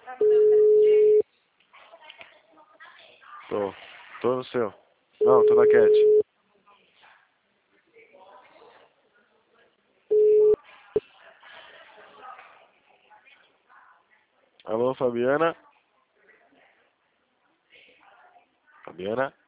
Tô no seu. Não, tô na Cat. Alô, Fabiana? Fabiana?